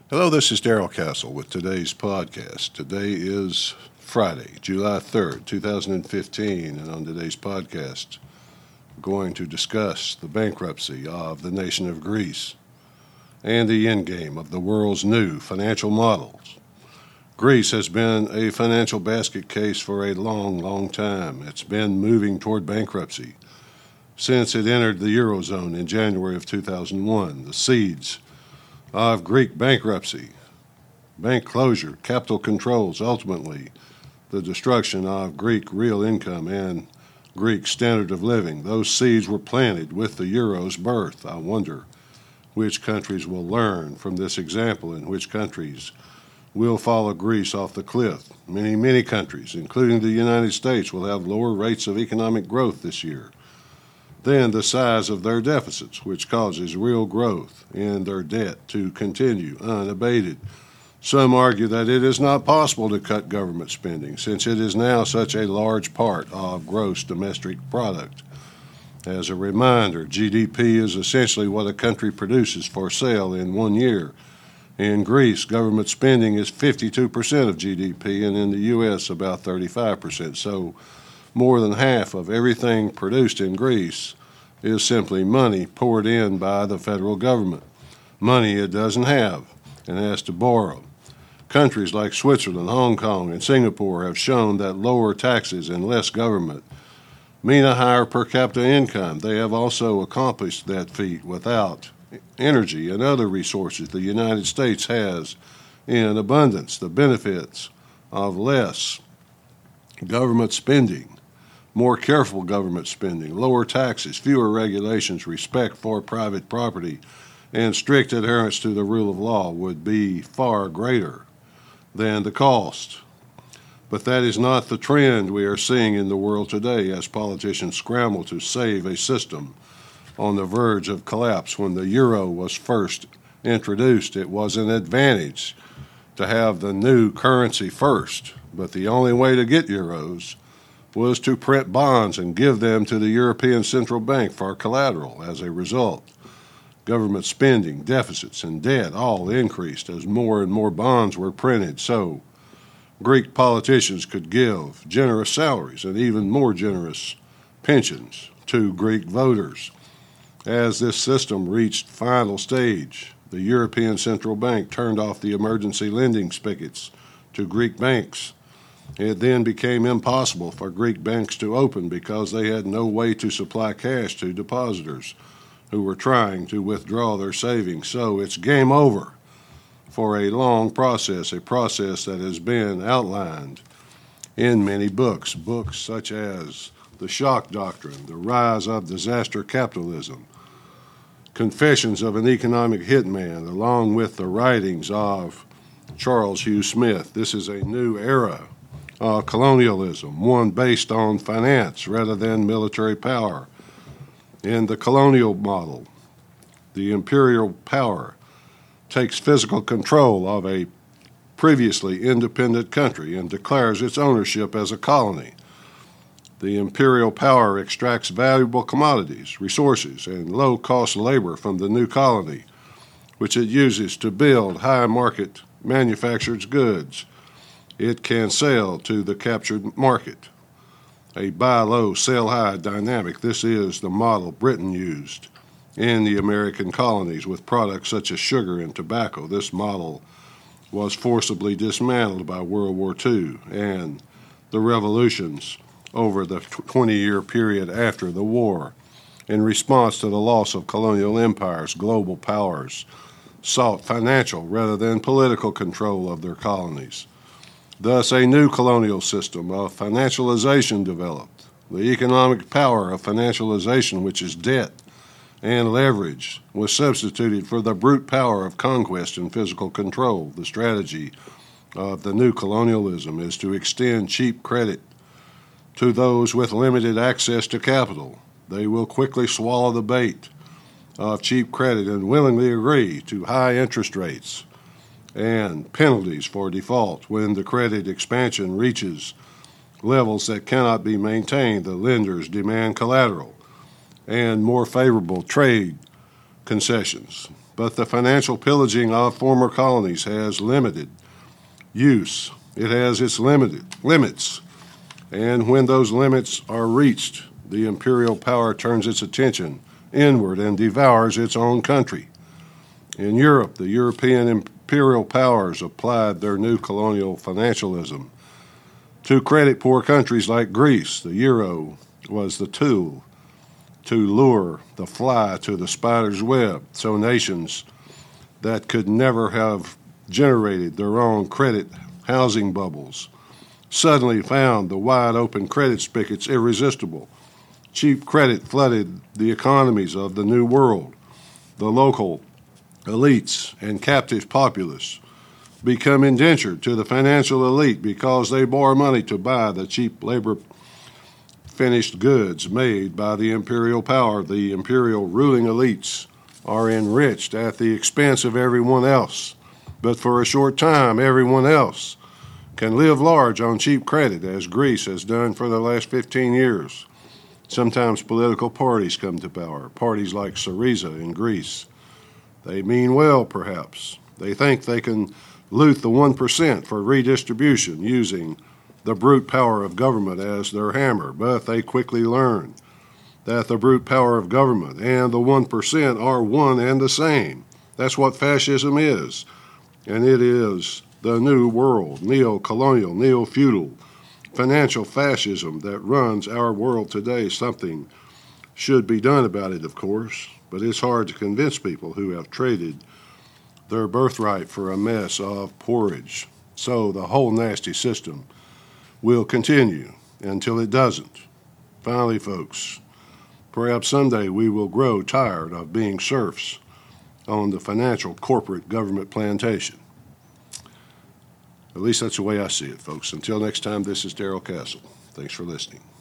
Hello, this is Darrell Castle with today's podcast. Today is Friday, July 3rd, 2015, and on today's podcast, we're going to discuss the bankruptcy of the nation of Greece and the endgame of the world's new financial models. Greece has been a financial basket case for a long time. It's been moving toward bankruptcy since it entered the Eurozone in January of 2001. The seeds of Greek bankruptcy, bank closure, capital controls, ultimately the destruction of Greek real income and Greek standard of living. Those seeds were planted with the euro's birth. I wonder which countries will learn from this example and which countries will follow Greece off the cliff. Many countries, including the United States, will have lower rates of economic growth this year than the size of their deficits, which causes real growth in their debt to continue unabated. Some argue that it is not possible to cut government spending since it is now such a large part of gross domestic product. As a reminder, GDP is essentially what a country produces for sale in 1 year. In Greece, government spending is 52% of GDP, and in the U.S., about 35%. So more than half of everything produced in Greece is simply money poured in by the federal government, money it doesn't have and has to borrow. Countries like Switzerland, Hong Kong, and Singapore have shown that lower taxes and less government mean a higher per capita income. They have also accomplished that feat without energy and other resources the United States has in abundance. The benefits of less government spending, more careful government spending, lower taxes, fewer regulations, respect for private property, and strict adherence to the rule of law would be far greater than the cost. But that is not the trend we are seeing in the world today as politicians scramble to save a system on the verge of collapse. When the euro was first introduced, it was an advantage to have the new currency first, but the only way to get euros was to print bonds and give them to the European Central Bank for collateral. As a result, government spending, deficits, and debt all increased as more and more bonds were printed, so Greek politicians could give generous salaries and even more generous pensions to Greek voters. As this system reached final stage, the European Central Bank turned off the emergency lending spigots to Greek banks. It then became impossible for Greek banks to open because they had no way to supply cash to depositors who were trying to withdraw their savings. So it's game over for a long process, a process that has been outlined in many books such as The Shock Doctrine, The Rise of Disaster Capitalism, Confessions of an Economic Hitman, along with the writings of Charles Hugh Smith. This is a new era colonialism, one based on finance rather than military power. In the colonial model, the imperial power takes physical control of a previously independent country and declares its ownership as a colony. The imperial power extracts valuable commodities, resources, and low-cost labor from the new colony, which it uses to build high-market manufactured goods it can sell to the captured market. A buy low, sell high dynamic. This is the model Britain used in the American colonies with products such as sugar and tobacco. This model was forcibly dismantled by World War II and the revolutions over the 20-year period after the war. In response to the loss of colonial empires, global powers sought financial rather than political control of their colonies. Thus, a new colonial system of financialization developed. The economic power of financialization, which is debt and leverage, was substituted for the brute power of conquest and physical control. The strategy of the new colonialism is to extend cheap credit to those with limited access to capital. They will quickly swallow the bait of cheap credit and willingly agree to high interest rates and penalties for default. When the credit expansion reaches levels that cannot be maintained, the lenders demand collateral and more favorable trade concessions. But the financial pillaging of former colonies has limited use. It has its limits. And when those limits are reached, the imperial power turns its attention inward and devours its own country. In Europe, the European imperial powers applied their new colonial financialism to credit poor countries like Greece. The euro was the tool to lure the fly to the spider's web, so nations that could never have generated their own credit housing bubbles suddenly found the wide open credit spigots irresistible. Cheap credit flooded the economies of the New World. The local elites and captive populace become indentured to the financial elite because they borrow money to buy the cheap labor finished goods made by the imperial power. The imperial ruling elites are enriched at the expense of everyone else. But for a short time, everyone else can live large on cheap credit, as Greece has done for the last 15 years. Sometimes political parties come to power, parties like Syriza in Greece. They mean well, perhaps. They think they can loot the 1% for redistribution using the brute power of government as their hammer, but they quickly learn that the brute power of government and the 1% are one and the same. That's what fascism is, and it is the new world, neo-colonial, neo-feudal, financial fascism that runs our world today. Something should be done about it, of course, but it's hard to convince people who have traded their birthright for a mess of porridge. So the whole nasty system will continue until it doesn't. Finally, folks, perhaps someday we will grow tired of being serfs on the financial corporate government plantation. At least that's the way I see it, folks. Until next time, this is Darrell Castle. Thanks for listening.